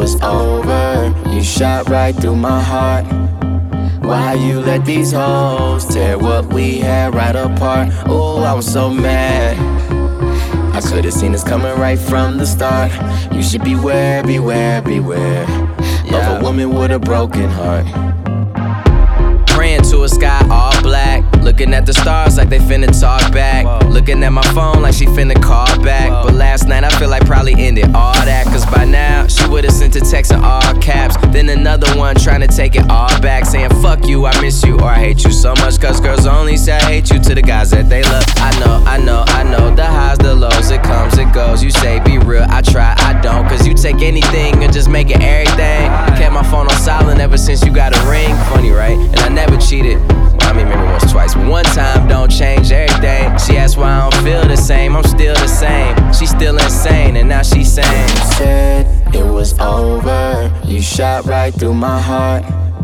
was over. You shot right through my heart. Why you let these hoes tear what we had right apart? Ooh, I was so mad. I could've seen this coming right from the start. You should beware, beware, beware of a woman with a broken heart. Praying to a sky all black, looking at the stars like they finna talk back. Looking at my phone like she finna call back. But last night I feel like probably ended all that, cause by now she would've sent a text in all caps. Then another one trying to take it all back, saying fuck you, I miss you, or I hate you so much. Cause girls only say I hate you to the guys that they love. I know, the highs, the lows, it comes, it goes. You say be real, I try, I don't. Cause you take anything and just make it everything. Kept my phone on silent ever since you got a ring. Funny, right? And I never cheated. Well, I mean, maybe once, twice, but one time don't change everything. She asked why I don't feel the same. I'm still the same. She's still insane, and now she's saying, you said it was over. You shot right through my heart.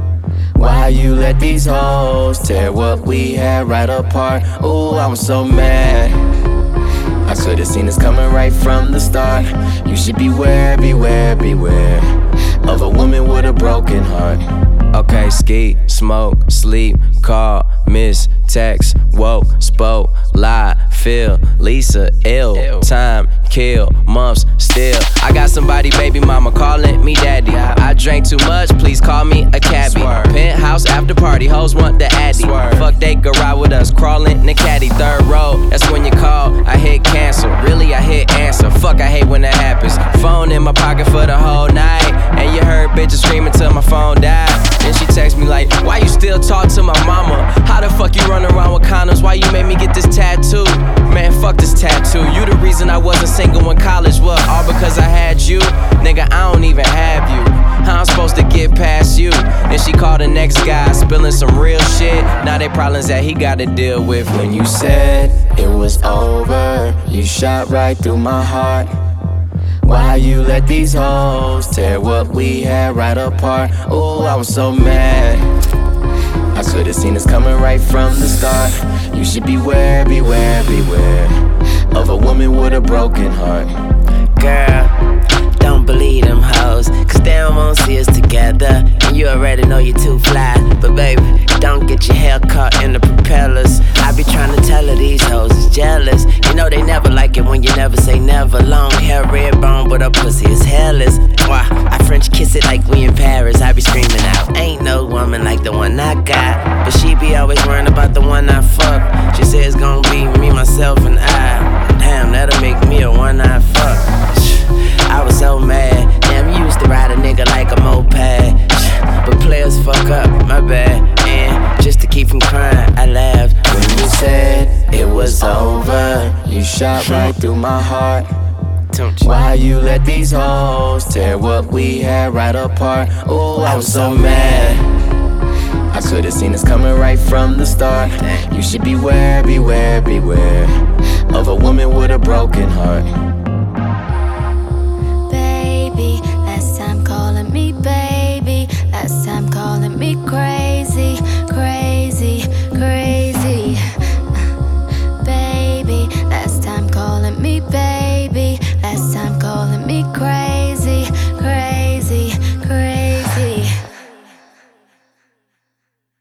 Why you let these hoes tear what we had right apart? Ooh, I was so mad. I could've seen this coming right from the start. You should beware, beware, beware of a woman with a broken heart. Okay, ski, smoke, sleep, call, miss, text, woke, spoke, lie, feel, Lisa, ill, time, kill, months, still. I got somebody, baby mama, calling me daddy. I drank too much, please call me a cabbie. Penthouse after party, hoes want the addy. Fuck, they could ride with us, crawling in the caddy. Third row, that's when you call, I hit cancel. Really, I hit answer. Fuck, I hate when that happens. Phone in my pocket for the whole night, and you heard bitches screaming till my phone died. Then she text me like, why you still talk to my mama? How the fuck you run around with condoms? Why you made me get this tattoo? Man, fuck this tattoo. You the reason I wasn't single in college. What, all because I had you? Nigga, I don't even have you. How I'm supposed to get past you? Then she called the next guy, spilling some real shit. Now they problems that he gotta deal with. When you said it was over, you shot right through my heart. Why you let these hoes tear what we had right apart? Ooh, I was so mad. I could've seen this coming right from the start. You should beware, beware, beware of a woman with a broken heart. Girl, don't believe them hoes, cause they don't wanna see us together. And you already know you're too fly. But baby, don't get your hair caught in the propellers. I be trying to tell her these hoes is jealous. You know they never like it when you never say never. Long hair, red bone, but her pussy is hairless. Why, I French kiss it like we in Paris. I be screaming out, ain't no woman like the one I got. But she be always worrying about the one I fuck. She say it's gonna be me, myself, and I. Damn, that'll make me a one-eye fuck. I was so mad. Damn, you used to ride a nigga like a moped. But players fuck up, my bad. And just to keep from crying, I laughed. When you said it was over, you shot right through my heart. Why you let these hoes tear what we had right apart? Ooh, I was so mad. I could've seen this coming right from the start. You should beware, beware, beware of a woman with a broken heart.